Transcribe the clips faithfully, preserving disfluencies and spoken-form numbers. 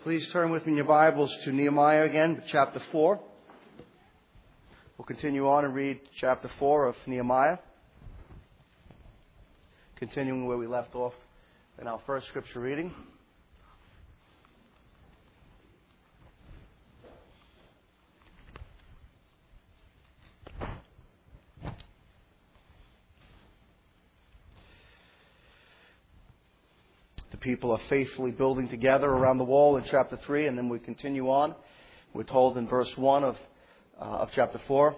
Please turn with me in your Bibles to Nehemiah again, chapter four. We'll continue on and read chapter four of Nehemiah, continuing where we left off in our first scripture reading. People are faithfully building together around the wall in chapter three, and then we continue on. We're told in verse one of, uh, of chapter four.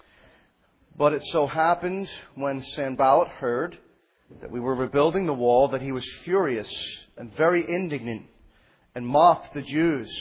But it so happened when Sanballat heard that we were rebuilding the wall that he was furious and very indignant and mocked the Jews.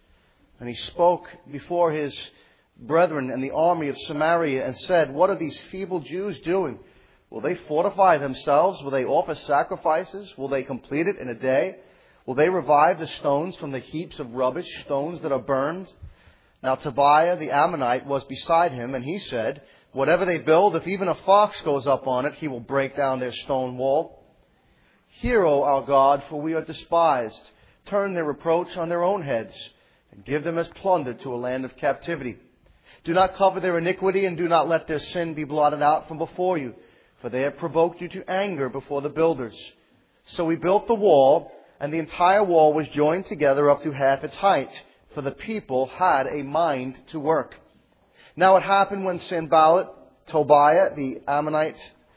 And he spoke before his brethren and the army of Samaria and said, "What are these feeble Jews doing? Will they fortify themselves? Will they offer sacrifices? Will they complete it in a day? Will they revive the stones from the heaps of rubbish, stones that are burned?" Now Tobiah the Ammonite was beside him, and he said, "Whatever they build, if even a fox goes up on it, he will break down their stone wall. Hear, O our God, for we are despised. Turn their reproach on their own heads, and give them as plunder to a land of captivity. Do not cover their iniquity, and do not let their sin be blotted out from before you. For they have provoked you to anger before the builders." So we built the wall, and the entire wall was joined together up to half its height, for the people had a mind to work. Now it happened when Sanballat, Tobiah, the Ammonite,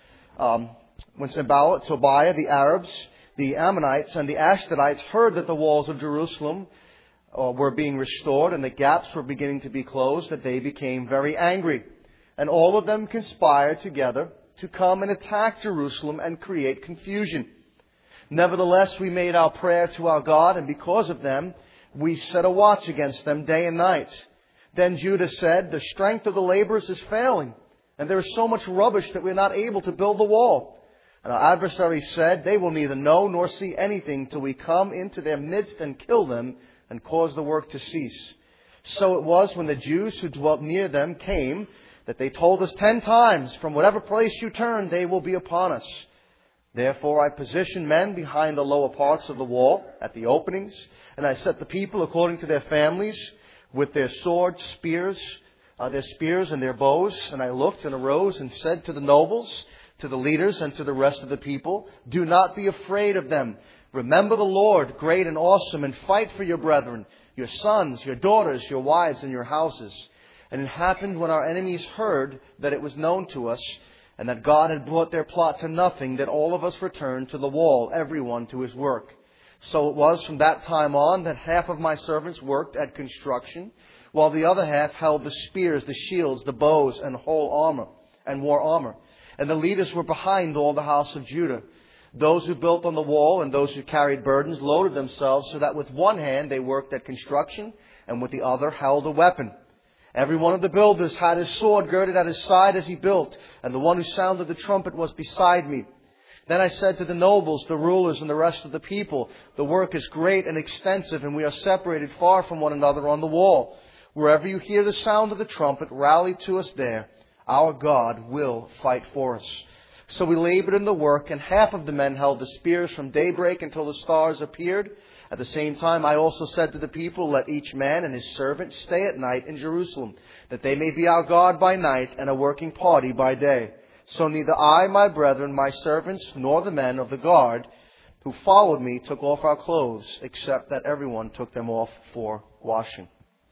um, when Sanballat, Tobiah, the Arabs, the Ammonites, and the Ashdodites heard that the walls of Jerusalem uh, were being restored and the gaps were beginning to be closed, that they became very angry. And all of them conspired together to come and attack Jerusalem and create confusion. Nevertheless, we made our prayer to our God, and because of them, we set a watch against them day and night. Then Judah said, "The strength of the laborers is failing, and there is so much rubbish that we are not able to build the wall." And our adversaries said, "They will neither know nor see anything till we come into their midst and kill them and cause the work to cease." So it was when the Jews who dwelt near them came, that they told us ten times, "From whatever place you turn, they will be upon us." Therefore I positioned men behind the lower parts of the wall, at the openings, and I set the people according to their families, with their swords, spears, uh, their spears and their bows. And I looked and arose and said to the nobles, to the leaders, and to the rest of the people, "Do not be afraid of them. Remember the Lord, great and awesome, and fight for your brethren, your sons, your daughters, your wives, and your houses." And it happened when our enemies heard that it was known to us, and that God had brought their plot to nothing, that all of us returned to the wall, everyone to his work. So it was from that time on that half of my servants worked at construction, while the other half held the spears, the shields, the bows, and whole armor, and wore armor. And the leaders were behind all the house of Judah. Those who built on the wall and those who carried burdens loaded themselves, so that with one hand they worked at construction, and with the other held a weapon. Every one of the builders had his sword girded at his side as he built, and the one who sounded the trumpet was beside me. Then I said to the nobles, the rulers, and the rest of the people, "The work is great and extensive, and we are separated far from one another on the wall. Wherever you hear the sound of the trumpet, rally to us there. Our God will fight for us." So we labored in the work, and half of the men held the spears from daybreak until the stars appeared. At the same time, I also said to the people, "Let each man and his servant stay at night in Jerusalem, that they may be our guard by night and a working party by day." So neither I, my brethren, my servants, nor the men of the guard who followed me took off our clothes, except that everyone took them off for washing.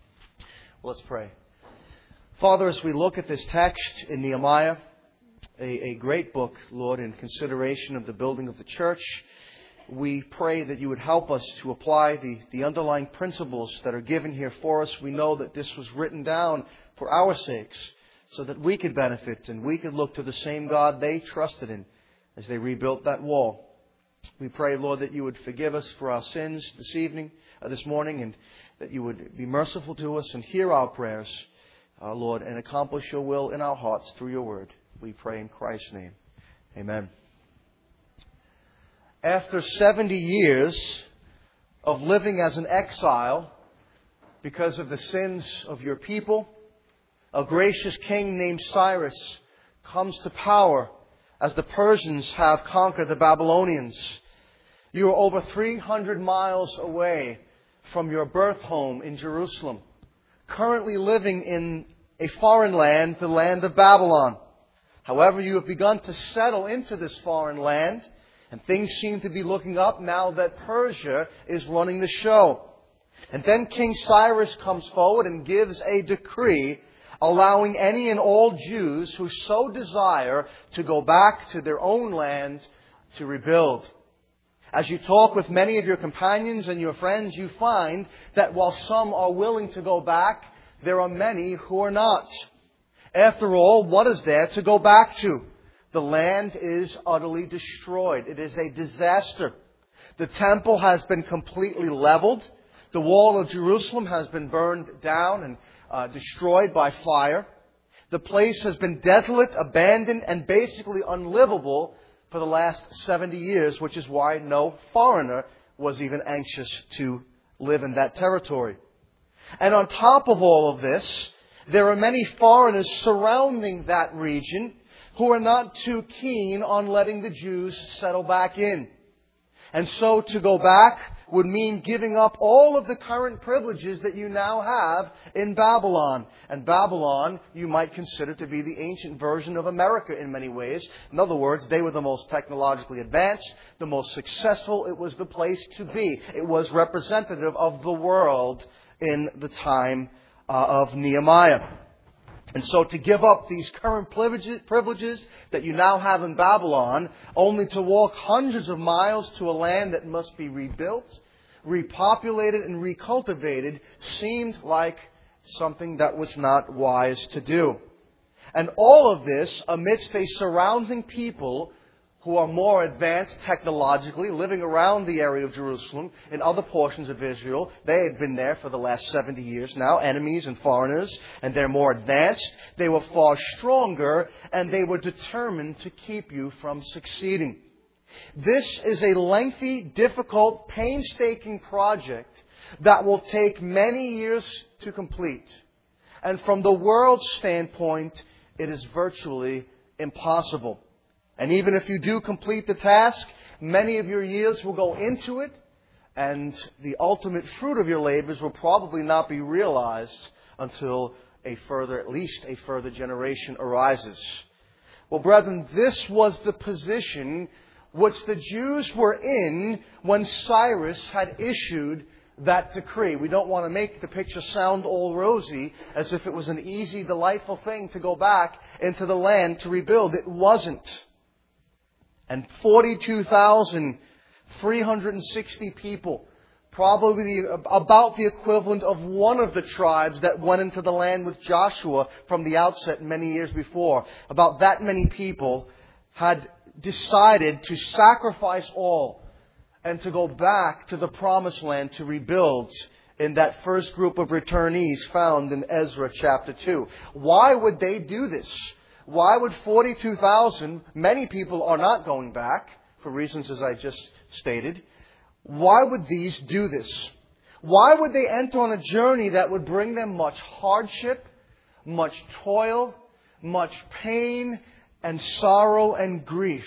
Let's pray. Father, as we look at this text in Nehemiah, a, a great book, Lord, in consideration of the building of the church, we pray that you would help us to apply the, the underlying principles that are given here for us. We know that this was written down for our sakes, so that we could benefit and we could look to the same God they trusted in as they rebuilt that wall. We pray, Lord, that you would forgive us for our sins this evening, uh, this morning, and that you would be merciful to us and hear our prayers, uh, Lord, and accomplish your will in our hearts through your word. We pray in Christ's name. Amen. After seventy years of living as an exile because of the sins of your people, a gracious king named Cyrus comes to power as the Persians have conquered the Babylonians. You are over three hundred miles away from your birth home in Jerusalem, currently living in a foreign land, the land of Babylon. However, you have begun to settle into this foreign land, and things seem to be looking up now that Persia is running the show. And then King Cyrus comes forward and gives a decree allowing any and all Jews who so desire to go back to their own land to rebuild. As you talk with many of your companions and your friends, you find that while some are willing to go back, there are many who are not. After all, what is there to go back to? The land is utterly destroyed. It is a disaster. The temple has been completely leveled. The wall of Jerusalem has been burned down and uh, destroyed by fire. The place has been desolate, abandoned, and basically unlivable for the last seventy years, which is why no foreigner was even anxious to live in that territory. And on top of all of this, there are many foreigners surrounding that region who are not too keen on letting the Jews settle back in. And so to go back would mean giving up all of the current privileges that you now have in Babylon. And Babylon you might consider to be the ancient version of America in many ways. In other words, they were the most technologically advanced, the most successful. It was the place to be. It was representative of the world in the time uh, of Nehemiah. And so to give up these current privileges, privileges that you now have in Babylon, only to walk hundreds of miles to a land that must be rebuilt, repopulated, and recultivated, seemed like something that was not wise to do. And all of this amidst a surrounding people who are more advanced technologically, living around the area of Jerusalem, in other portions of Israel. They had been there for the last seventy years now, enemies and foreigners, and they're more advanced. They were far stronger, and they were determined to keep you from succeeding. This is a lengthy, difficult, painstaking project that will take many years to complete. And from the world's standpoint, it is virtually impossible. And even if you do complete the task, many of your years will go into it, and the ultimate fruit of your labors will probably not be realized until a further, at least a further generation arises. Well, brethren, this was the position which the Jews were in when Cyrus had issued that decree. We don't want to make the picture sound all rosy as if it was an easy, delightful thing to go back into the land to rebuild. It wasn't. And forty-two thousand three hundred sixty people, probably about the equivalent of one of the tribes that went into the land with Joshua from the outset many years before, about that many people had decided to sacrifice all and to go back to the promised land to rebuild in that first group of returnees found in Ezra chapter two. Why would they do this? Why would forty-two thousand, many people are not going back, for reasons as I just stated, why would these do this? Why would they enter on a journey that would bring them much hardship, much toil, much pain, and sorrow and grief?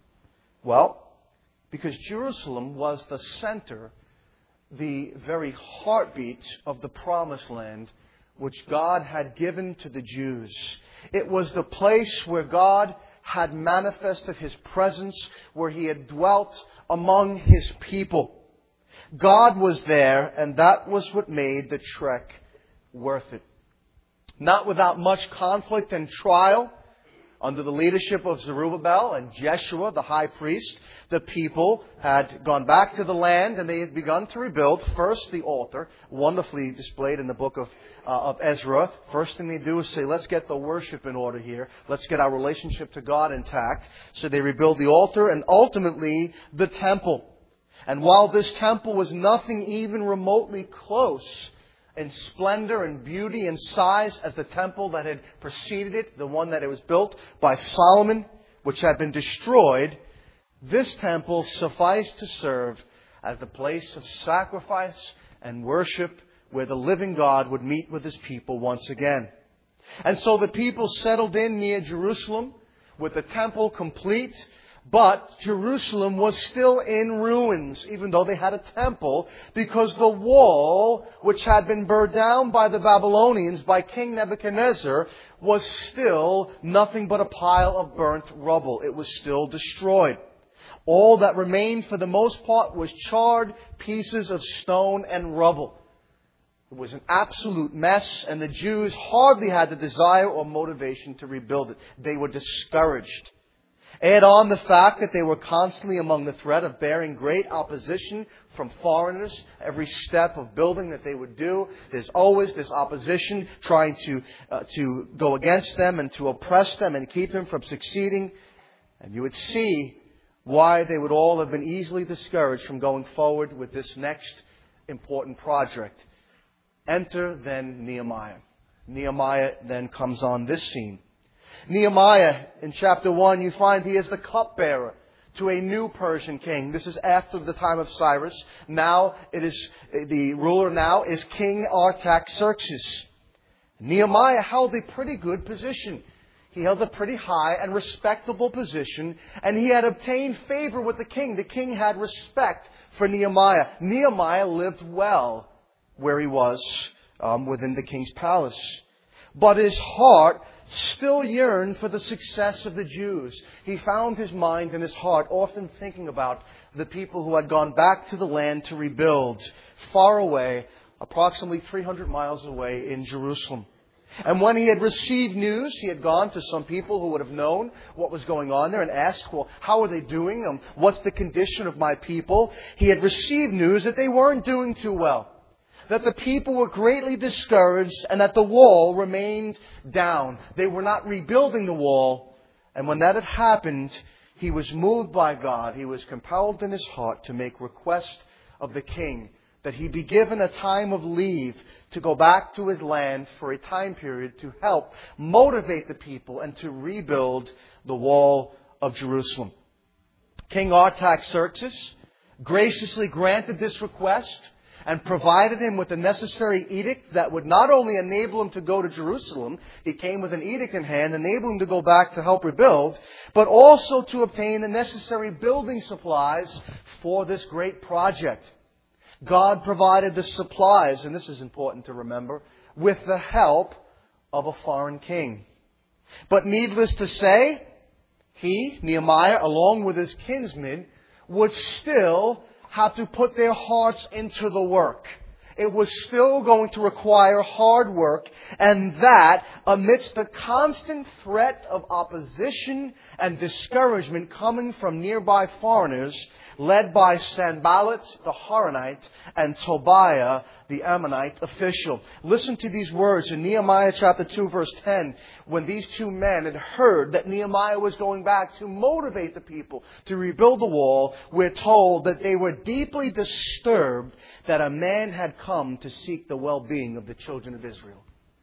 Well, because Jerusalem was the center, the very heartbeat of the promised land which God had given to the Jews. It was the place where God had manifested His presence, where He had dwelt among His people. God was there, and that was what made the trek worth it. Not without much conflict and trial, under the leadership of Zerubbabel and Jeshua, the high priest, the people had gone back to the land and they had begun to rebuild first the altar, wonderfully displayed in the book of uh, of Ezra. First thing they do is say, let's get the worship in order here. Let's get our relationship to God intact. So they rebuild the altar and ultimately the temple. And while this temple was nothing even remotely close in splendor and beauty and size as the temple that had preceded it, the one that it was built by Solomon, which had been destroyed, this temple sufficed to serve as the place of sacrifice and worship where the living God would meet with His people once again. And so the people settled in near Jerusalem with the temple complete, But Jerusalem was still in ruins, even though they had a temple, because the wall, which had been burned down by the Babylonians, by King Nebuchadnezzar, was still nothing but a pile of burnt rubble. It was still destroyed. All that remained for the most part was charred pieces of stone and rubble. It was an absolute mess, and the Jews hardly had the desire or motivation to rebuild it. They were discouraged. Add on the fact that they were constantly among the threat of bearing great opposition from foreigners. Every step of building that they would do, there's always this opposition trying to uh, to go against them and to oppress them and keep them from succeeding. And you would see why they would all have been easily discouraged from going forward with this next important project. Enter then Nehemiah. Nehemiah then comes on this scene. Nehemiah, in chapter one, you find he is the cupbearer to a new Persian king. This is after the time of Cyrus. Now it is, the ruler now is King Artaxerxes. Nehemiah held a pretty good position. He held a pretty high and respectable position, and he had obtained favor with the king. The king had respect for Nehemiah. Nehemiah lived well where he was um, within the king's palace. But his heart still yearned for the success of the Jews. He found his mind and his heart often thinking about the people who had gone back to the land to rebuild, far away, approximately three hundred miles away in Jerusalem. And when he had received news, he had gone to some people who would have known what was going on there and asked, well, how are they doing? Um, what's the condition of my people? He had received news that they weren't doing too well, that the people were greatly discouraged, and that the wall remained down. They were not rebuilding the wall. And when that had happened, he was moved by God. He was compelled in his heart to make request of the king that he be given a time of leave to go back to his land for a time period to help motivate the people and to rebuild the wall of Jerusalem. King Artaxerxes graciously granted this request and provided him with the necessary edict that would not only enable him to go to Jerusalem, he came with an edict in hand, enabling him to go back to help rebuild, but also to obtain the necessary building supplies for this great project. God provided the supplies, and this is important to remember, with the help of a foreign king. But needless to say, he, Nehemiah, along with his kinsmen, would still have to put their hearts into the work. It was still going to require hard work, and that amidst the constant threat of opposition and discouragement coming from nearby foreigners, led by Sanballat the Horonite and Tobiah the Ammonite official. Listen to these words in Nehemiah chapter two verse ten. When these two men had heard that Nehemiah was going back to motivate the people to rebuild the wall, we're told that they were deeply disturbed that a man had come to seek the well-being of the children of Israel.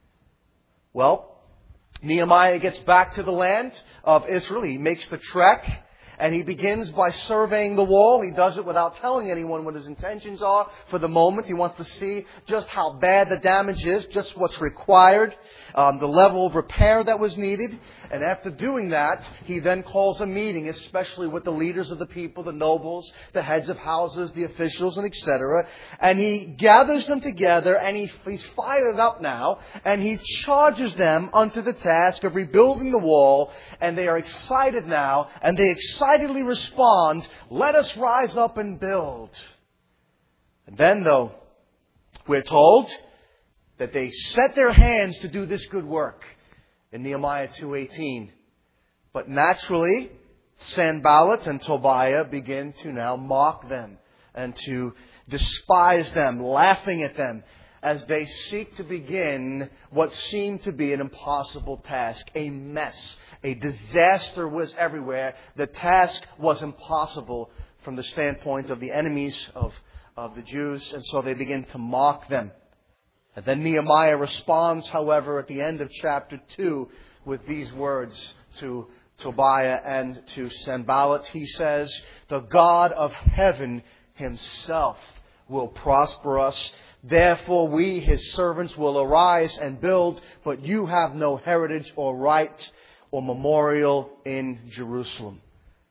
Well, Nehemiah gets back to the land of Israel. He makes the trek. And he begins by surveying the wall. He does it without telling anyone what his intentions are for the moment. He wants to see just how bad the damage is, just what's required, um, the level of repair that was needed. And after doing that, he then calls a meeting, especially with the leaders of the people, the nobles, the heads of houses, the officials, and et cetera. And he gathers them together, and he, he's fired up now, and he charges them unto the task of rebuilding the wall. And they are excited now, and they excite excitedly respond, let us rise up and build. And then, though, we're told that they set their hands to do this good work in Nehemiah two eighteen. But naturally, Sanballat and Tobiah begin to now mock them and to despise them, laughing at them, as they seek to begin what seemed to be an impossible task, a mess. A disaster was everywhere. The task was impossible from the standpoint of the enemies of, of the Jews, and so they begin to mock them. And then Nehemiah responds, however, at the end of chapter two with these words to Tobiah and to Sanballat. He says, the God of heaven himself will prosper us. Therefore we, his servants, will arise and build, but you have no heritage or right or memorial in Jerusalem.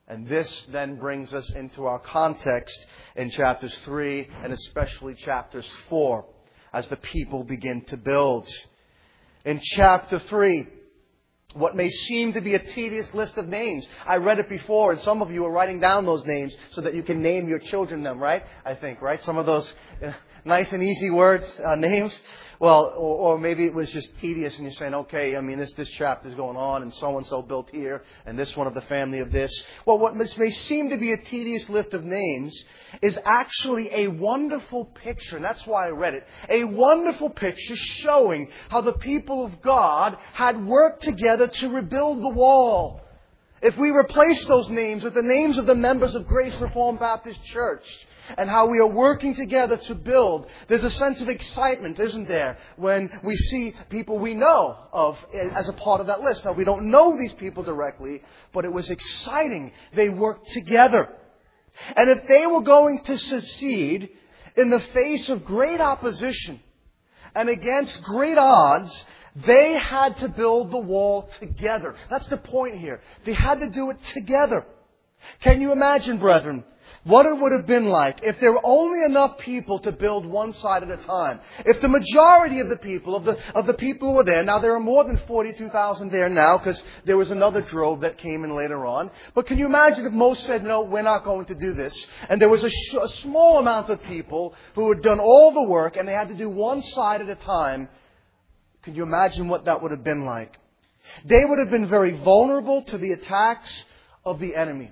And this then brings us into our context in chapters three and especially chapters four as the people begin to build. In chapter three, what may seem to be a tedious list of names. I read it before, and some of you are writing down those names so that you can name your children them, right? I think, right? Some of those uh, nice and easy words, uh, names. Well, or, or maybe it was just tedious and you're saying, okay, I mean, this, this chapter is going on and so-and-so built here and this one of the family of this. Well, what may seem to be a tedious list of names is actually a wonderful picture, and that's why I read it. A wonderful picture showing how the people of God had worked together to rebuild the wall. If we replace those names with the names of the members of Grace Reformed Baptist Church, and how we are working together to build, there's a sense of excitement, isn't there, when we see people we know of as a part of that list. Now, we don't know these people directly, but it was exciting. They worked together. And if they were going to succeed in the face of great opposition and against great odds, they had to build the wall together. That's the point here. They had to do it together. Can you imagine, brethren, what it would have been like if there were only enough people to build one side at a time? If the majority of the people, of the of the people who were there, now there are more than forty-two thousand there now because there was another drove that came in later on. But can you imagine if most said, no, we're not going to do this? And there was a, sh- a small amount of people who had done all the work and they had to do one side at a time. Can you imagine what that would have been like? They would have been very vulnerable to the attacks of the enemy.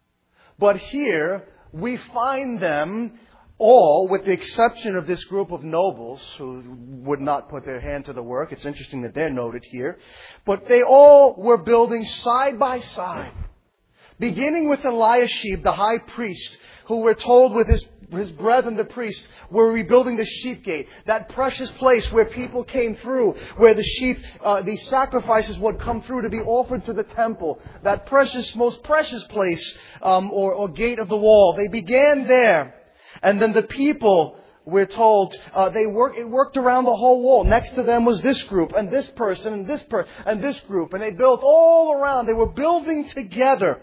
But here, we find them all, with the exception of this group of nobles who would not put their hand to the work. It's interesting that they're noted here. But they all were building side by side. Beginning with Eliashib, the high priest, who we're told with his his brethren, the priests, were rebuilding the sheep gate. That precious place where people came through, where the sheep, uh, the sacrifices would come through to be offered to the temple. That precious, most precious place, um, or, or gate of the wall. They began there. And then the people, we're told, uh, they work, it worked around the whole wall. Next to them was this group, and this person, and this person, and this group. And they built all around. They were building together,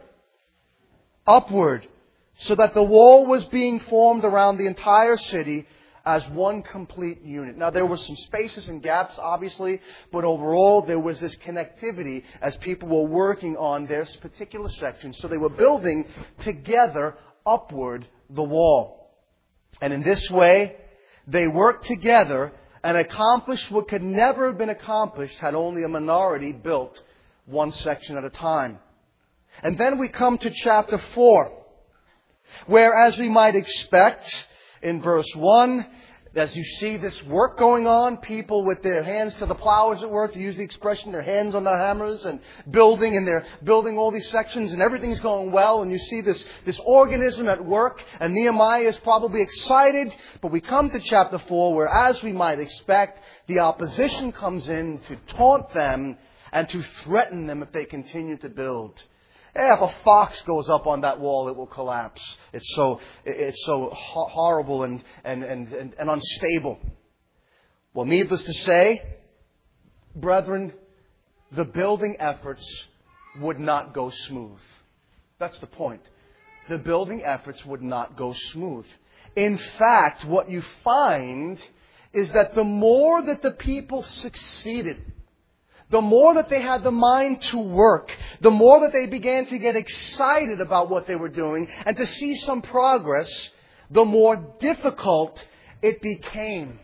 upward, so that the wall was being formed around the entire city as one complete unit. Now, there were some spaces and gaps, obviously, but overall there was this connectivity as people were working on their particular sections. So they were building together upward the wall. And in this way, they worked together and accomplished what could never have been accomplished had only a minority built one section at a time. And then we come to chapter four. Where, as we might expect, in verse one, as you see this work going on, people with their hands to the plow, as it were, to use the expression, their hands on the hammers and building, and they're building all these sections and everything's going well, and you see this, this organism at work, and Nehemiah is probably excited, but we come to chapter four where, as we might expect, the opposition comes in to taunt them and to threaten them if they continue to build. If a fox goes up on that wall, it will collapse. It's so it's so ho- horrible and, and, and, and, and unstable. Well, needless to say, brethren, the building efforts would not go smooth. That's the point. The building efforts would not go smooth. In fact, what you find is that the more that the people succeeded, the more that they had the mind to work, the more that they began to get excited about what they were doing and to see some progress, the more difficult it became.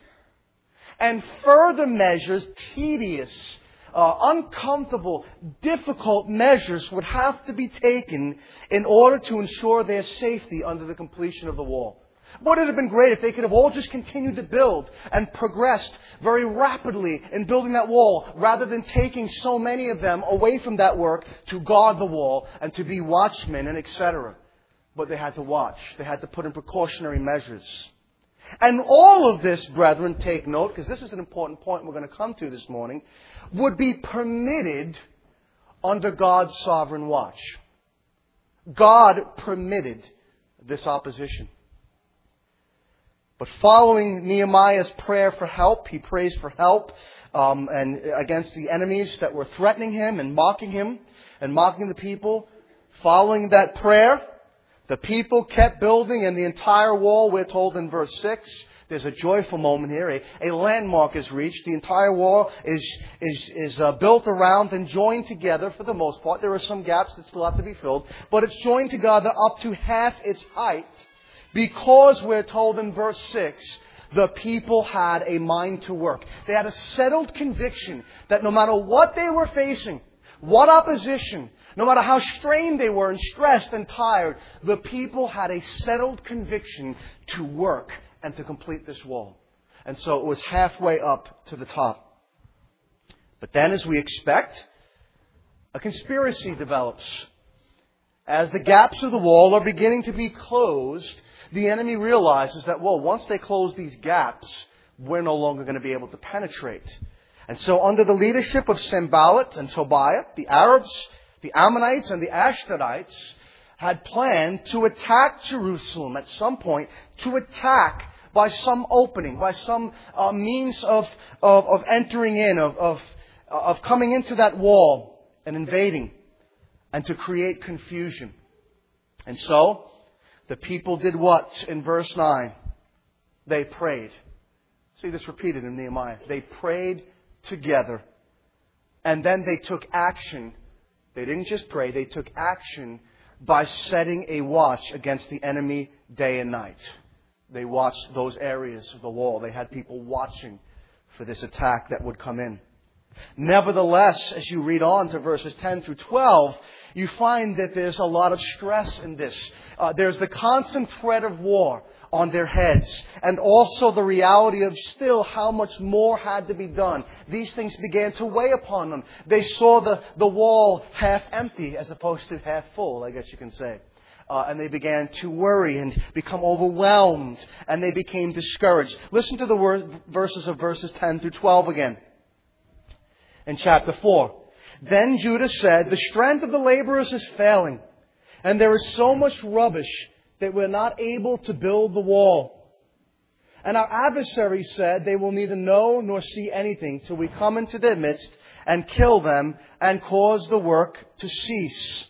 And further measures, tedious, uh, uncomfortable, difficult measures would have to be taken in order to ensure their safety under the completion of the wall. Would it have been great if they could have all just continued to build and progressed very rapidly in building that wall rather than taking so many of them away from that work to guard the wall and to be watchmen and et cetera. But they had to watch. They had to put in precautionary measures. And all of this, brethren, take note, because this is an important point we're going to come to this morning, would be permitted under God's sovereign watch. God permitted this opposition. But following Nehemiah's prayer for help, he prays for help um, and against the enemies that were threatening him and mocking him and mocking the people. Following that prayer, the people kept building, and the entire wall, we're told in verse six, there's a joyful moment here. A, a landmark is reached. The entire wall is is is uh, built around and joined together for the most part. There are some gaps that still have to be filled, but it's joined together up to half its height, because we're told in verse six, the people had a mind to work. They had a settled conviction that no matter what they were facing, what opposition, no matter how strained they were and stressed and tired, the people had a settled conviction to work and to complete this wall. And so it was halfway up to the top. But then, as we expect, a conspiracy develops. As the gaps of the wall are beginning to be closed, the enemy realizes that, well, once they close these gaps, we're no longer going to be able to penetrate. And so under the leadership of Sanballat and Tobiah, the Arabs, the Ammonites, and the Ashdodites had planned to attack Jerusalem at some point, to attack by some opening, by some uh, means of, of, of entering in, of, of, of coming into that wall and invading, and to create confusion. And so, the people did what in verse nine? They prayed. See this repeated in Nehemiah. They prayed together. And then they took action. They didn't just pray, they took action by setting a watch against the enemy day and night. They watched those areas of the wall. They had people watching for this attack that would come in. Nevertheless, as you read on to verses ten through twelve, you find that there's a lot of stress in this. Uh, there's the constant threat of war on their heads, and also the reality of still how much more had to be done. These things began to weigh upon them. They saw the, the wall half empty as opposed to half full, I guess you can say. Uh, and they began to worry and become overwhelmed, and they became discouraged. Listen to the word, verses of verses ten through twelve again. In chapter four. Then Judah said, the strength of the laborers is failing, and there is so much rubbish that we're not able to build the wall. And our adversaries said, they will neither know nor see anything till we come into their midst and kill them and cause the work to cease.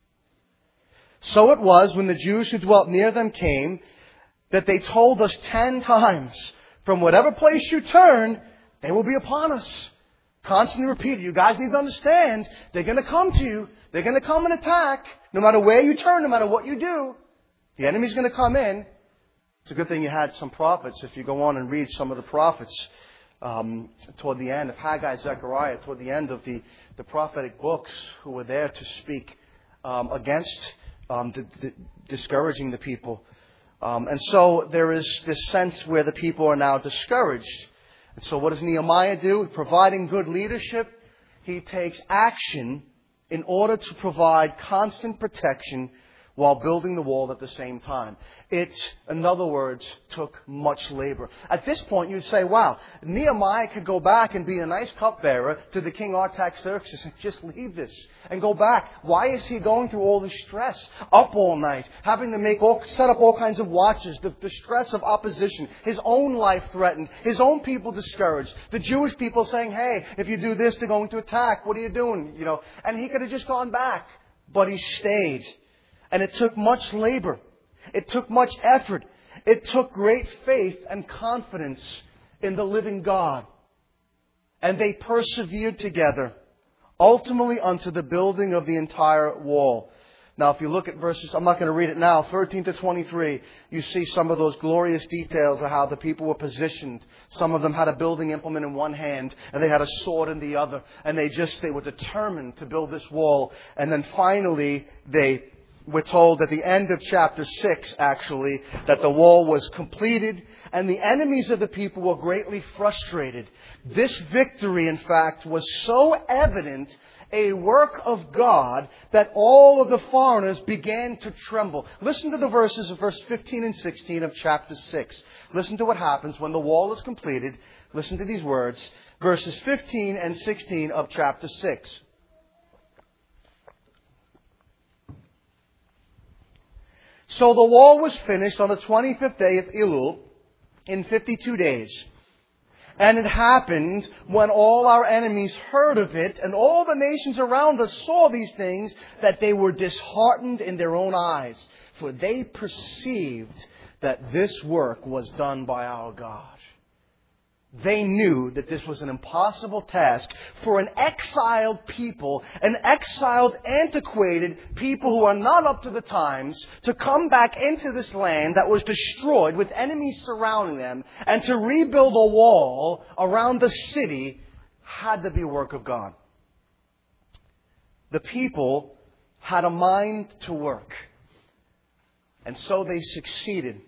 So it was when the Jews who dwelt near them came that they told us ten times, from whatever place you turn, they will be upon us. Constantly repeated. You guys need to understand, they're going to come to you. They're going to come and attack. No matter where you turn, no matter what you do, the enemy's going to come in. It's a good thing you had some prophets. If you go on and read some of the prophets um, toward the end of Haggai, Zechariah, toward the end of the, the prophetic books, who were there to speak um, against um, the, the, discouraging the people. Um, and so there is this sense where the people are now discouraged. And so what does Nehemiah do? Providing good leadership, he takes action in order to provide constant protection while building the wall at the same time. It, in other words, took much labor. At this point, you'd say, wow, Nehemiah could go back and be a nice cupbearer to the king Artaxerxes and just leave this and go back. Why is he going through all the stress? Up all night, having to make all, set up all kinds of watches, the, the stress of opposition, his own life threatened, his own people discouraged, the Jewish people saying, hey, if you do this, they're going to attack. What are you doing? You know, and he could have just gone back, but he stayed. And it took much labor. It took much effort. It took great faith and confidence in the living God. And they persevered together, ultimately unto the building of the entire wall. Now, if you look at verses, I'm not going to read it now, thirteen to twenty-three, you see some of those glorious details of how the people were positioned. Some of them had a building implement in one hand, and they had a sword in the other. And they just, they were determined to build this wall. And then finally, they We're told at the end of chapter six, actually, that the wall was completed and the enemies of the people were greatly frustrated. This victory, in fact, was so evident, a work of God, that all of the foreigners began to tremble. Listen to the verses of verse fifteen and sixteen of chapter six. Listen to what happens when the wall is completed. Listen to these words. Verses fifteen and sixteen of chapter six. So the wall was finished on the twenty-fifth day of Elul in fifty-two days. And it happened when all our enemies heard of it and all the nations around us saw these things, that they were disheartened in their own eyes. For they perceived that this work was done by our God. They knew that this was an impossible task for an exiled people, an exiled, antiquated people who are not up to the times, to come back into this land that was destroyed with enemies surrounding them, and to rebuild a wall around the city had to be a work of God. The people had a mind to work, and so they succeeded.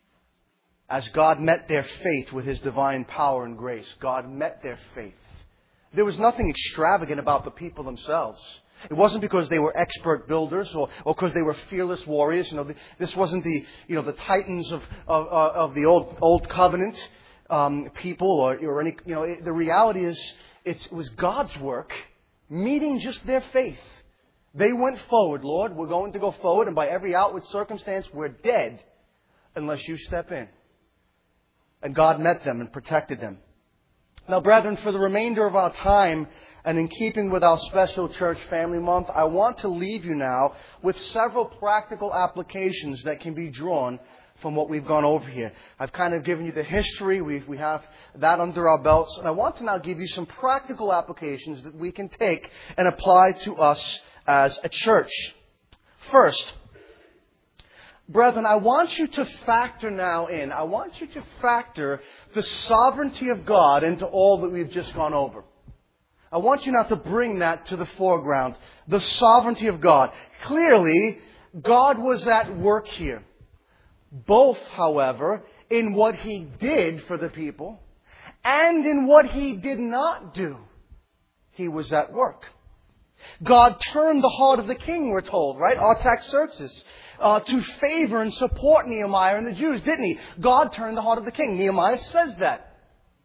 As God met their faith with His divine power and grace. God met their faith. There was nothing extravagant about the people themselves. It wasn't because they were expert builders or, or because they were fearless warriors. You know, this wasn't the you know the titans of of, of the old old covenant um, people or or any you know. It, the reality is it's, it was God's work meeting just their faith. They went forward. Lord, we're going to go forward, and by every outward circumstance, we're dead unless you step in. And God met them and protected them. Now, brethren, for the remainder of our time, and in keeping with our special church family month, I want to leave you now with several practical applications that can be drawn from what we've gone over here. I've kind of given you the history. We, we have that under our belts. And I want to now give you some practical applications that we can take and apply to us as a church. First, brethren, I want you to factor now in, I want you to factor the sovereignty of God into all that we've just gone over. I want you now to bring that to the foreground. The sovereignty of God. Clearly, God was at work here. Both, however, in what He did for the people and in what He did not do. He was at work. God turned the heart of the king, we're told, right? Artaxerxes. Uh, to favor and support Nehemiah and the Jews, didn't He? God turned the heart of the king. Nehemiah says that.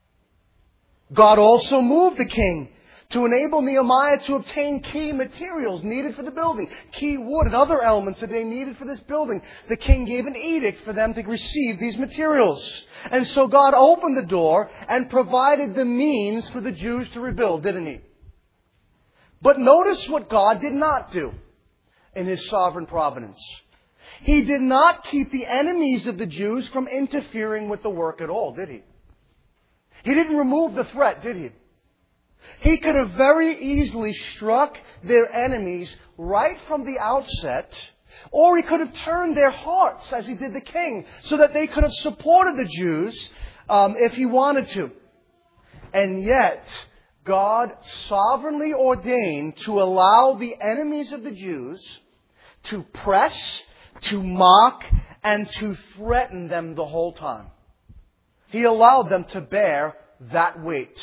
God also moved the king to enable Nehemiah to obtain key materials needed for the building, key wood and other elements that they needed for this building. The king gave an edict for them to receive these materials. And so God opened the door and provided the means for the Jews to rebuild, didn't He? But notice what God did not do in His sovereign providence. He did not keep the enemies of the Jews from interfering with the work at all, did He? He didn't remove the threat, did He? He could have very easily struck their enemies right from the outset, or He could have turned their hearts, as He did the king, so that they could have supported the Jews um, if He wanted to. And yet, God sovereignly ordained to allow the enemies of the Jews to press, to mock, and to threaten them the whole time. He allowed them to bear that weight.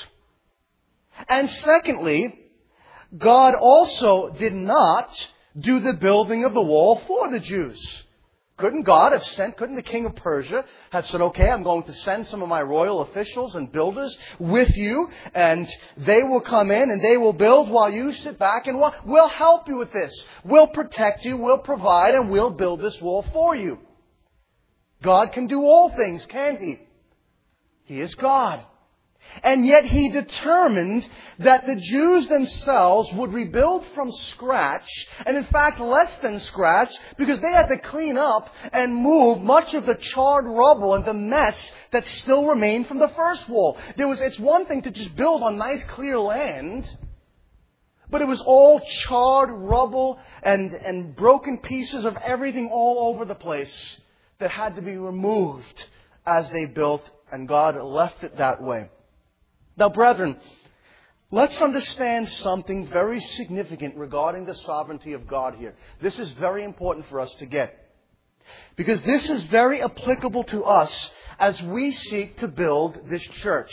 And secondly, God also did not do the building of the wall for the Jews. Couldn't God have sent, couldn't the king of Persia have said, okay, I'm going to send some of my royal officials and builders with you, and they will come in and they will build while you sit back, and we'll, we'll help you with this. We'll protect you, we'll provide, and we'll build this wall for you. God can do all things, can't He? He is God. And yet He determined that the Jews themselves would rebuild from scratch, and in fact less than scratch, because they had to clean up and move much of the charred rubble and the mess that still remained from the first wall. There was, it's one thing to just build on nice clear land, but it was all charred rubble and, and broken pieces of everything all over the place that had to be removed as they built, and God left it that way. Now, brethren, let's understand something very significant regarding the sovereignty of God here. This is very important for us to get, because this is very applicable to us as we seek to build this church.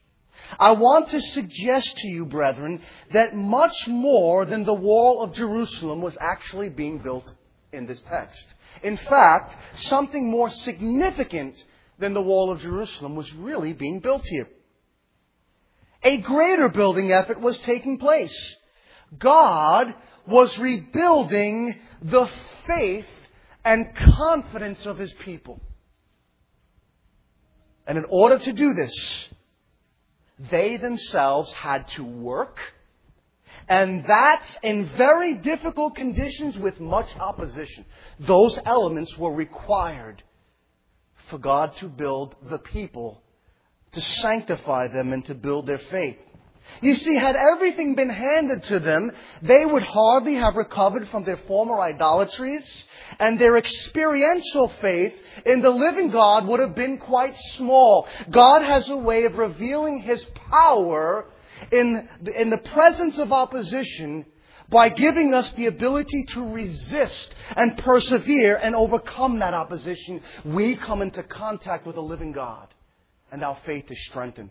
I want to suggest to you, brethren, that much more than the wall of Jerusalem was actually being built in this text. In fact, something more significant than the wall of Jerusalem was really being built here. A greater building effort was taking place. God was rebuilding the faith and confidence of His people. And in order to do this, they themselves had to work, and that in very difficult conditions with much opposition. Those elements were required for God to build the people, to sanctify them and to build their faith. You see, had everything been handed to them, they would hardly have recovered from their former idolatries, and their experiential faith in the living God would have been quite small. God has a way of revealing His power in, in the presence of opposition by giving us the ability to resist and persevere and overcome that opposition. We come into contact with the living God, and our faith is strengthened.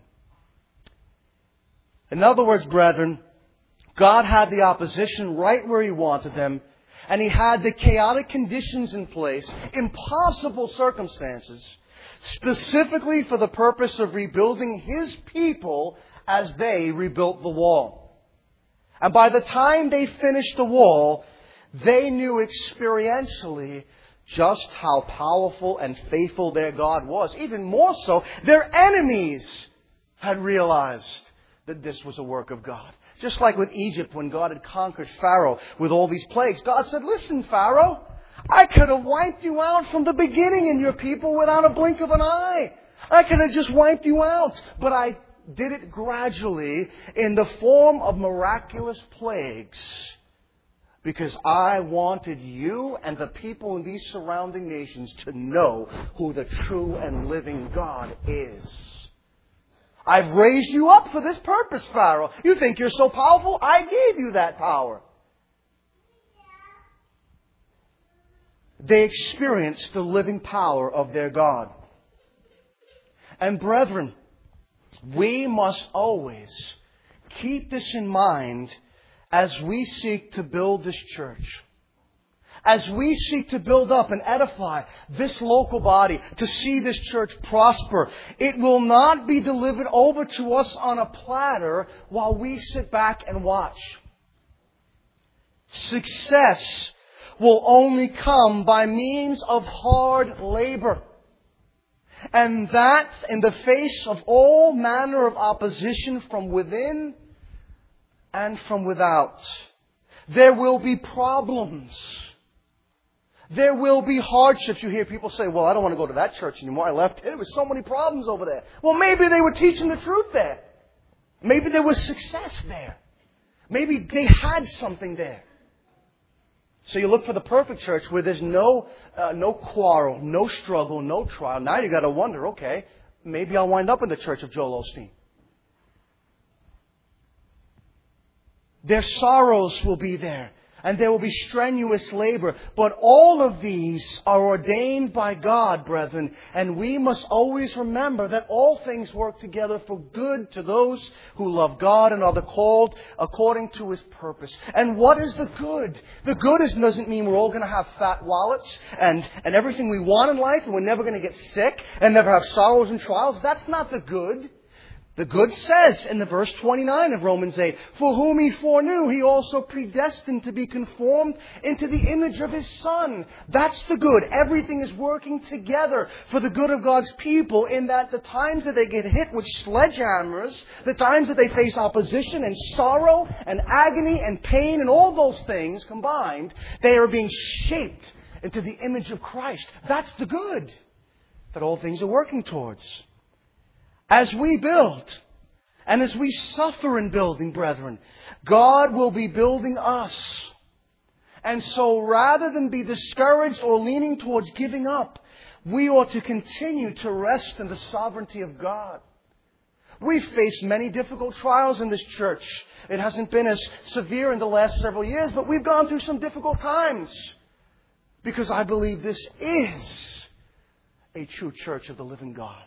In other words, brethren, God had the opposition right where He wanted them, and He had the chaotic conditions in place, impossible circumstances, specifically for the purpose of rebuilding His people as they rebuilt the wall. And by the time they finished the wall, they knew experientially just how powerful and faithful their God was. Even more so, their enemies had realized that this was a work of God. Just like with Egypt, when God had conquered Pharaoh with all these plagues, God said, listen, Pharaoh, I could have wiped you out from the beginning and your people without a blink of an eye. I could have just wiped you out. But I did it gradually in the form of miraculous plagues, because I wanted you and the people in these surrounding nations to know who the true and living God is. I've raised you up for this purpose, Pharaoh. You think you're so powerful? I gave you that power. They experienced the living power of their God. And brethren, we must always keep this in mind as we seek to build this church. As we seek to build up and edify this local body, to see this church prosper, it will not be delivered over to us on a platter while we sit back and watch. Success will only come by means of hard labor. And that in the face of all manner of opposition from within and from without. There will be problems. There will be hardships. You hear people say, well, I don't want to go to that church anymore. I left it. There was so many problems over there. Well, maybe they were teaching the truth there. Maybe there was success there. Maybe they had something there. So you look for the perfect church where there's no uh, no quarrel, no struggle, no trial. Now you got to wonder, okay, maybe I'll wind up in the church of Joel Osteen. Their sorrows will be there. And there will be strenuous labor. But all of these are ordained by God, brethren. And we must always remember that all things work together for good to those who love God and are the called according to His purpose. And what is the good? The good is, doesn't mean we're all going to have fat wallets and, and everything we want in life, and we're never going to get sick and never have sorrows and trials. That's not the good. The good says in the verse twenty-nine of Romans eight, for whom He foreknew, He also predestined to be conformed into the image of His Son. That's the good. Everything is working together for the good of God's people, in that the times that they get hit with sledgehammers, the times that they face opposition and sorrow and agony and pain and all those things combined, they are being shaped into the image of Christ. That's the good that all things are working towards. As we build, and as we suffer in building, brethren, God will be building us. And so rather than be discouraged or leaning towards giving up, we ought to continue to rest in the sovereignty of God. We've faced many difficult trials in this church. It hasn't been as severe in the last several years, but we've gone through some difficult times. Because I believe this is a true church of the living God.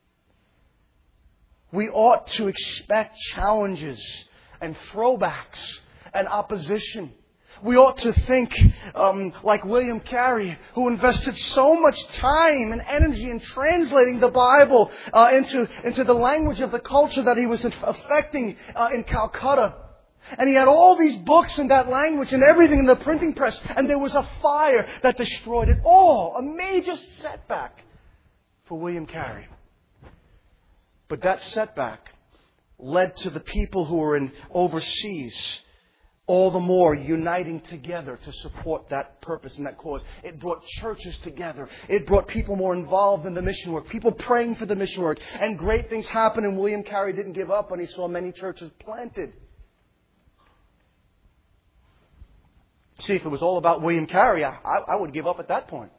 We ought to expect challenges and throwbacks and opposition. We ought to think um, like William Carey, who invested so much time and energy in translating the Bible uh, into, into the language of the culture that he was affecting uh, in Calcutta. And he had all these books in that language and everything in the printing press. And there was a fire that destroyed it all. A major setback for William Carey. But that setback led to the people who were in overseas all the more uniting together to support that purpose and that cause. It brought churches together. It brought people more involved in the mission work, people praying for the mission work. And great things happened, and William Carey didn't give up when he saw many churches planted. See, if it was all about William Carey, I, I would give up at that point.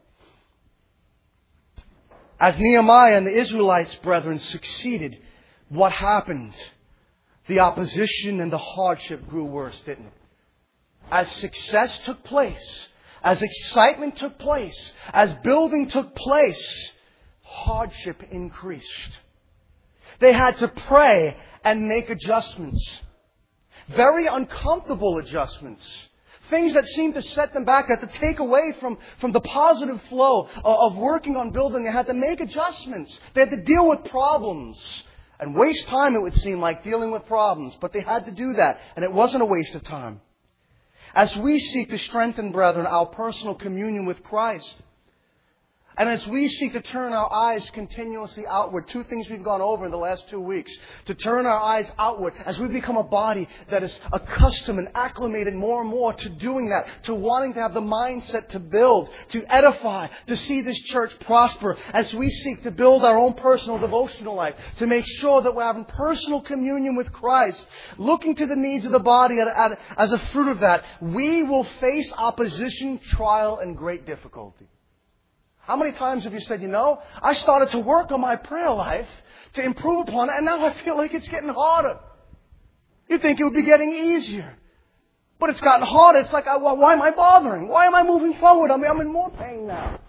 As Nehemiah and the Israelites, brethren, succeeded, what happened? The opposition and the hardship grew worse, didn't it? As success took place, as excitement took place, as building took place, hardship increased. They had to pray and make adjustments. Very uncomfortable adjustments. Things that seemed to set them back, that to take away from, from the positive flow of working on building. They had to make adjustments. They had to deal with problems. And waste time, it would seem like, dealing with problems. But they had to do that. And it wasn't a waste of time. As we seek to strengthen, brethren, our personal communion with Christ, and as we seek to turn our eyes continuously outward, two things we've gone over in the last two weeks, to turn our eyes outward as we become a body that is accustomed and acclimated more and more to doing that, to wanting to have the mindset to build, to edify, to see this church prosper, as we seek to build our own personal devotional life, to make sure that we're having personal communion with Christ, looking to the needs of the body as a fruit of that, we will face opposition, trial, and great difficulty. How many times have you said, you know, I started to work on my prayer life to improve upon it, and now I feel like it's getting harder. You think it would be getting easier. But it's gotten harder. It's like, why am I bothering? Why am I moving forward? I mean, I'm in more pain now.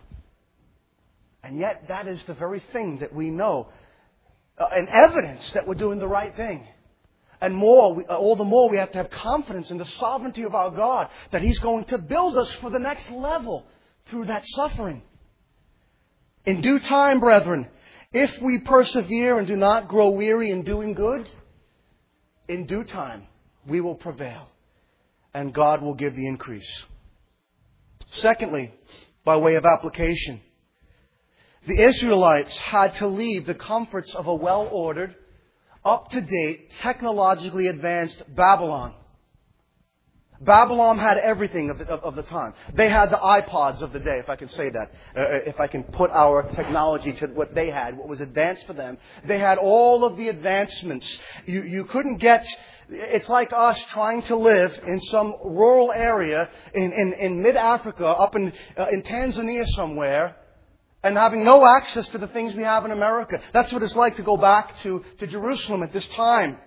And yet, that is the very thing that we know, uh, and evidence that we're doing the right thing. And more, we, all the more we have to have confidence in the sovereignty of our God, that He's going to build us for the next level through that suffering. In due time, brethren, if we persevere and do not grow weary in doing good, in due time we will prevail and God will give the increase. Secondly, by way of application, the Israelites had to leave the comforts of a well-ordered, up-to-date, technologically advanced Babylon. Babylon had everything of the, of, of the time. They had the iPods of the day, if I can say that. Uh, if I can put our technology to what they had, what was advanced for them. They had all of the advancements. You, you couldn't get... It's like us trying to live in some rural area in, in, in mid-Africa, up in, uh, in Tanzania somewhere, and having no access to the things we have in America. That's what it's like to go back to, to Jerusalem at this time.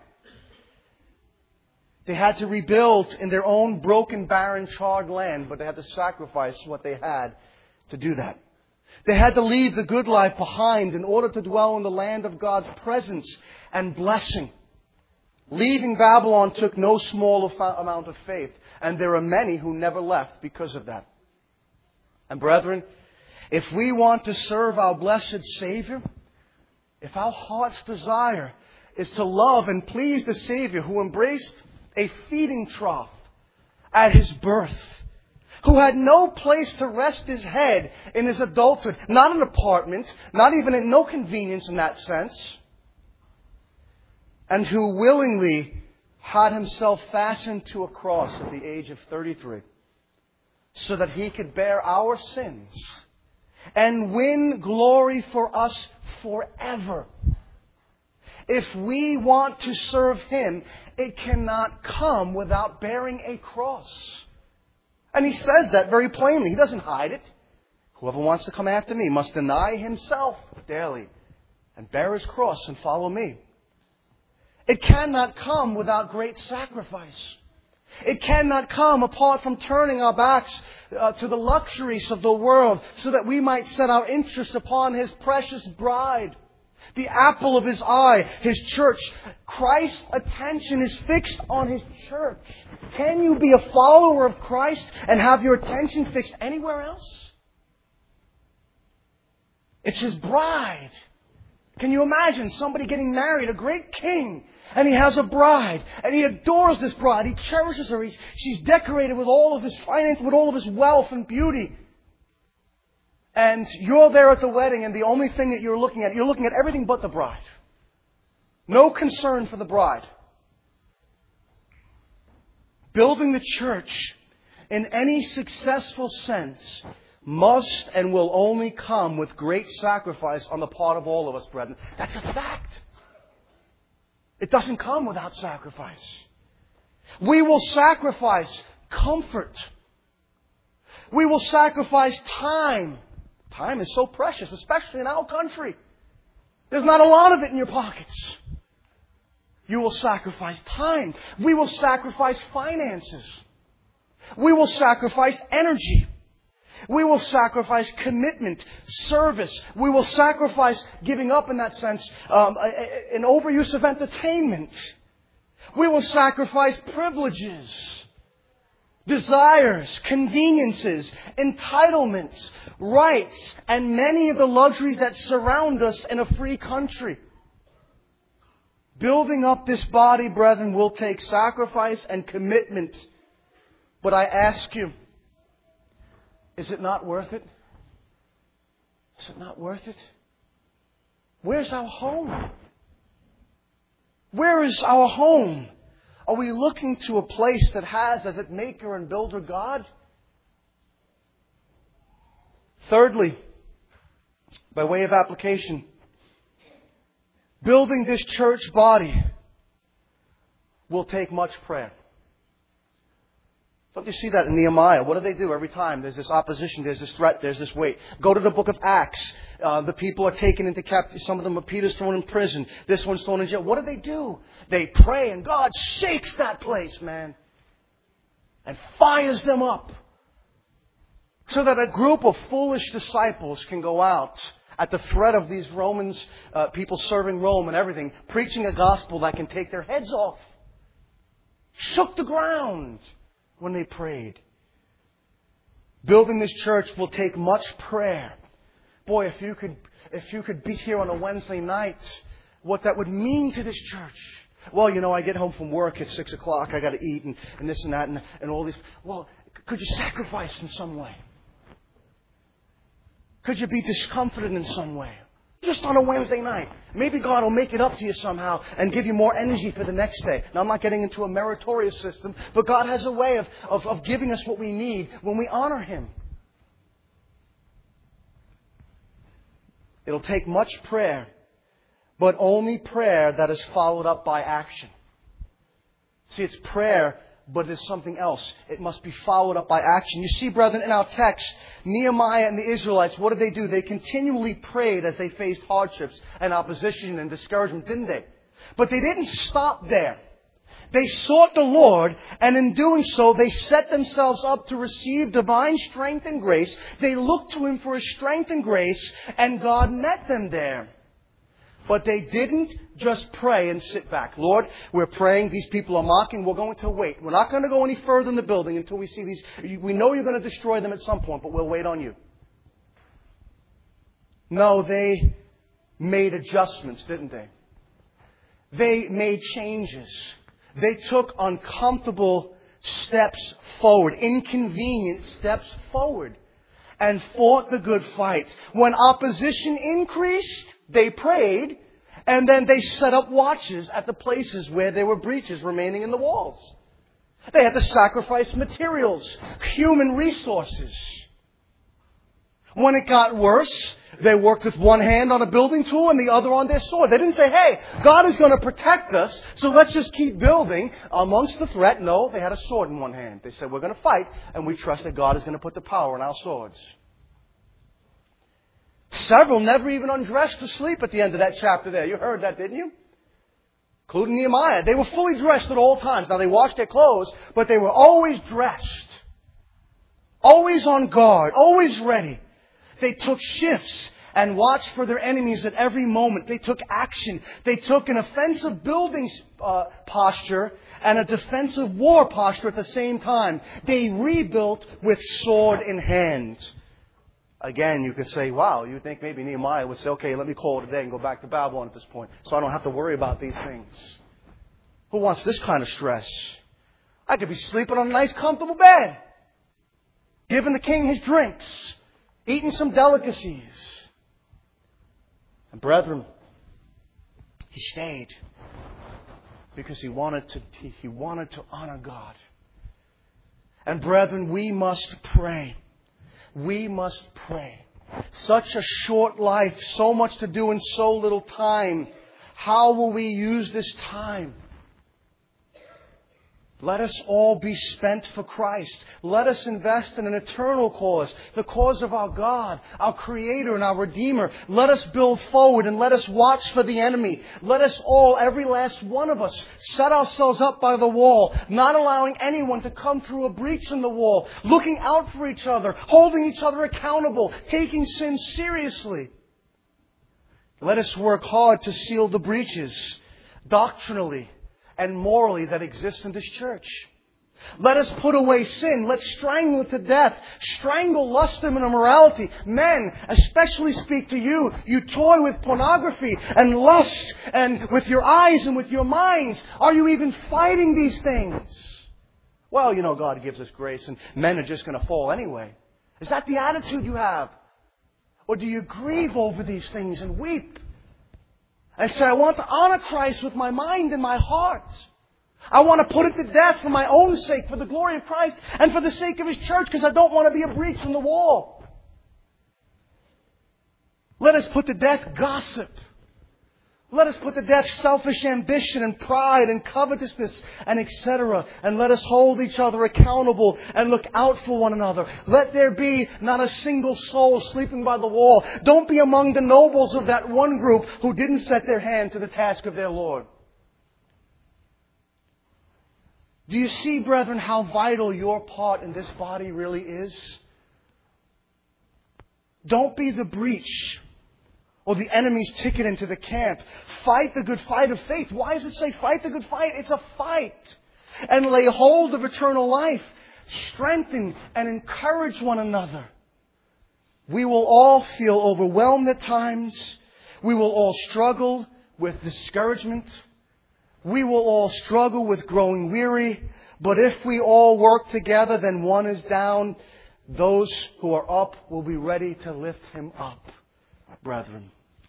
They had to rebuild in their own broken, barren, charred land, but they had to sacrifice what they had to do that. They had to leave the good life behind in order to dwell in the land of God's presence and blessing. Leaving Babylon took no small amount of faith, and there are many who never left because of that. And brethren, if we want to serve our blessed Savior, if our heart's desire is to love and please the Savior who embraced a feeding trough at His birth, who had no place to rest His head in His adulthood, not an apartment, not even in no convenience in that sense, and who willingly had Himself fastened to a cross at the age of thirty-three so that He could bear our sins and win glory for us forever. If we want to serve Him, it cannot come without bearing a cross. And He says that very plainly. He doesn't hide it. Whoever wants to come after me must deny himself daily and bear his cross and follow me. It cannot come without great sacrifice. It cannot come apart from turning our backs uh, to the luxuries of the world so that we might set our interest upon His precious bride. The apple of His eye, His church. Christ's attention is fixed on His church. Can you be a follower of Christ and have your attention fixed anywhere else? It's His bride. Can you imagine somebody getting married, a great king, and he has a bride, and he adores this bride, he cherishes her, He's, she's decorated with all of his finance, with all of his wealth and beauty. And you're there at the wedding, and the only thing that you're looking at, you're looking at everything but the bride. No concern for the bride. Building the church in any successful sense must and will only come with great sacrifice on the part of all of us, brethren. That's a fact. It doesn't come without sacrifice. We will sacrifice comfort. We will sacrifice time. Time is so precious, especially in our country. There's not a lot of it in your pockets. You will sacrifice time. We will sacrifice finances. We will sacrifice energy. We will sacrifice commitment, service. We will sacrifice giving up, in that sense, um, an overuse of entertainment. We will sacrifice privileges, desires, conveniences, entitlements, rights, and many of the luxuries that surround us in a free country. Building up this body, brethren, will take sacrifice and commitment. But I ask you, is it not worth it? Is it not worth it? Where's our home? Where is our home? Are we looking to a place that has as its maker and builder God? Thirdly, by way of application, building this church body will take much prayer. Don't you see that in Nehemiah? What do they do every time? There's this opposition, there's this threat, there's this weight. Go to the book of Acts. Uh, the people are taken into captivity. Some of them are Peter's thrown in prison. This one's thrown in jail. What do they do? They pray and God shakes that place, man. And fires them up. So that a group of foolish disciples can go out at the threat of these Romans, uh, people serving Rome and everything, preaching a gospel that can take their heads off. Shook the ground when they prayed. Building this church will take much prayer. Boy, if you could, if you could be here on a Wednesday night, what that would mean to this church. Well, you know, I get home from work at six o'clock. I got to eat and, and this and that and, and all these. Well, could you sacrifice in some way? Could you be discomforted in some way? Just on a Wednesday night. Maybe God will make it up to you somehow and give you more energy for the next day. Now, I'm not getting into a meritorious system, but God has a way of, of, of giving us what we need when we honor Him. It'll take much prayer, but only prayer that is followed up by action. See, it's prayer, but it's something else. It must be followed up by action. You see, brethren, in our text, Nehemiah and the Israelites, what did they do? They continually prayed as they faced hardships and opposition and discouragement, didn't they? But they didn't stop there. They sought the Lord, and in doing so, they set themselves up to receive divine strength and grace. They looked to Him for His strength and grace, and God met them there. But they didn't just pray and sit back. Lord, we're praying. These people are mocking. We're going to wait. We're not going to go any further in the building until we see these. We know you're going to destroy them at some point, but we'll wait on you. No, they made adjustments, didn't they? They made changes. They took uncomfortable steps forward, inconvenient steps forward, and fought the good fight. When opposition increased, they prayed, and then they set up watches at the places where there were breaches remaining in the walls. They had to sacrifice materials, human resources. When it got worse, they worked with one hand on a building tool and the other on their sword. They didn't say, hey, God is going to protect us, so let's just keep building amongst the threat. No, they had a sword in one hand. They said, we're going to fight, and we trust that God is going to put the power in our swords. Several never even undressed to sleep at the end of that chapter there. You heard that, didn't you? Including Nehemiah. They were fully dressed at all times. Now, they washed their clothes, but they were always dressed. Always on guard. Always ready. They took shifts and watched for their enemies at every moment. They took action. They took an offensive building uh, posture and a defensive war posture at the same time. They rebuilt with sword in hand. Again, you could say, wow, you think maybe Nehemiah would say, okay, let me call it a day and go back to Babylon at this point, so I don't have to worry about these things. Who wants this kind of stress? I could be sleeping on a nice, comfortable bed, giving the king his drinks, eating some delicacies. And brethren, He stayed because he wanted to, he wanted to honor God. And brethren, we must pray. We must pray. Such a short life, so much to do in so little time. How will we use this time? Let us all be spent for Christ. Let us invest in an eternal cause, the cause of our God, our Creator and our Redeemer. Let us build forward and let us watch for the enemy. Let us all, every last one of us, set ourselves up by the wall, not allowing anyone to come through a breach in the wall, looking out for each other, holding each other accountable, taking sin seriously. Let us work hard to seal the breaches doctrinally and morally that exist in this church. Let us put away sin. Let's strangle it to death. Strangle lust and immorality. Men, especially speak to you. You toy with pornography and lust and with your eyes and with your minds. Are you even fighting these things? Well, you know, God gives us grace and men are just going to fall anyway. Is that the attitude you have? Or do you grieve over these things and weep? And say, I want to honor Christ with my mind and my heart. I want to put it to death for my own sake, for the glory of Christ, and for the sake of His church, because I don't want to be a breach in the wall. Let us put to death gossip. Let us put to death selfish ambition and pride and covetousness and et cetera. And let us hold each other accountable and look out for one another. Let there be not a single soul sleeping by the wall. Don't be among the nobles of that one group who didn't set their hand to the task of their Lord. Do you see, brethren, how vital your part in this body really is? Don't be the breach or the enemy's ticket into the camp. Fight the good fight of faith. Why does it say fight the good fight? It's a fight. And lay hold of eternal life. Strengthen and encourage one another. We will all feel overwhelmed at times. We will all struggle with discouragement. We will all struggle with growing weary. But if we all work together, then one is down. Those who are up will be ready to lift him up. Brethren,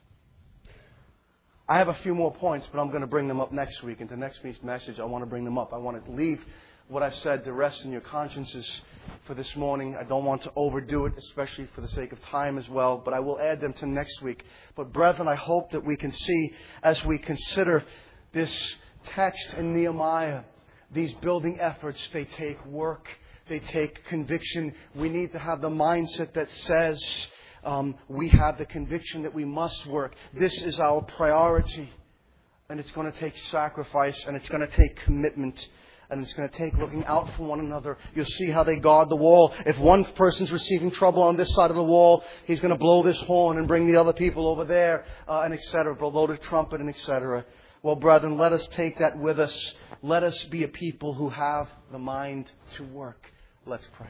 I have a few more points, but I'm going to bring them up next week. Into next week's message, I want to bring them up. I want to leave what I said to rest in your consciences for this morning. I don't want to overdo it, especially for the sake of time as well, but I will add them to next week. But brethren, I hope that we can see, as we consider this text in Nehemiah, these building efforts, they take work, they take conviction. We need to have the mindset that says, Um, we have the conviction that we must work. This is our priority. And it's going to take sacrifice. And it's going to take commitment. And it's going to take looking out for one another. You'll see how they guard the wall. If one person's receiving trouble on this side of the wall, he's going to blow this horn and bring the other people over there, uh, and et cetera. Blow the trumpet and et cetera. Well, brethren, let us take that with us. Let us be a people who have the mind to work. Let's pray.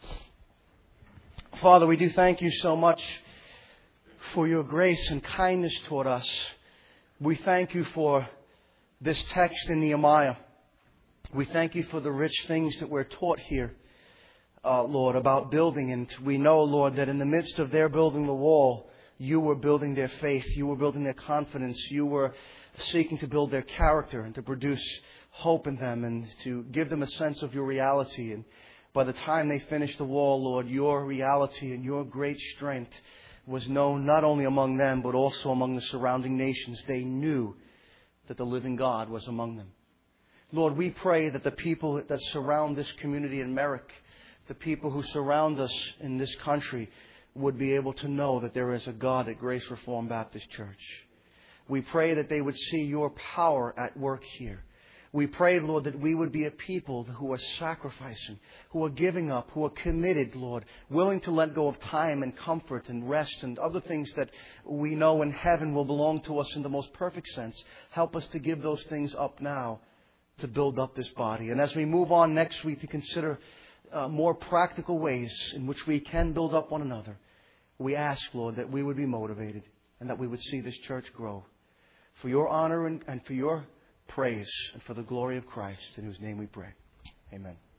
Father, we do thank you so much for your grace and kindness toward us. We thank you for this text in Nehemiah. We thank you for the rich things that we're taught here, uh, Lord, about building. And we know, Lord, that in the midst of their building the wall, you were building their faith. You were building their confidence. You were seeking to build their character and to produce hope in them and to give them a sense of your reality. And by the time they finished the wall, Lord, your reality and your great strength was known not only among them, but also among the surrounding nations. They knew that the living God was among them. Lord, we pray that the people that surround this community in Merrick, the people who surround us in this country, would be able to know that there is a God at Grace Reformed Baptist Church. We pray that they would see your power at work here. We pray, Lord, that we would be a people who are sacrificing, who are giving up, who are committed, Lord, willing to let go of time and comfort and rest and other things that we know in heaven will belong to us in the most perfect sense. Help us to give those things up now to build up this body. And as we move on next week to consider uh, more practical ways in which we can build up one another, we ask, Lord, that we would be motivated and that we would see this church grow. For your honor and, and for your praise and for the glory of Christ, in whose name we pray. Amen.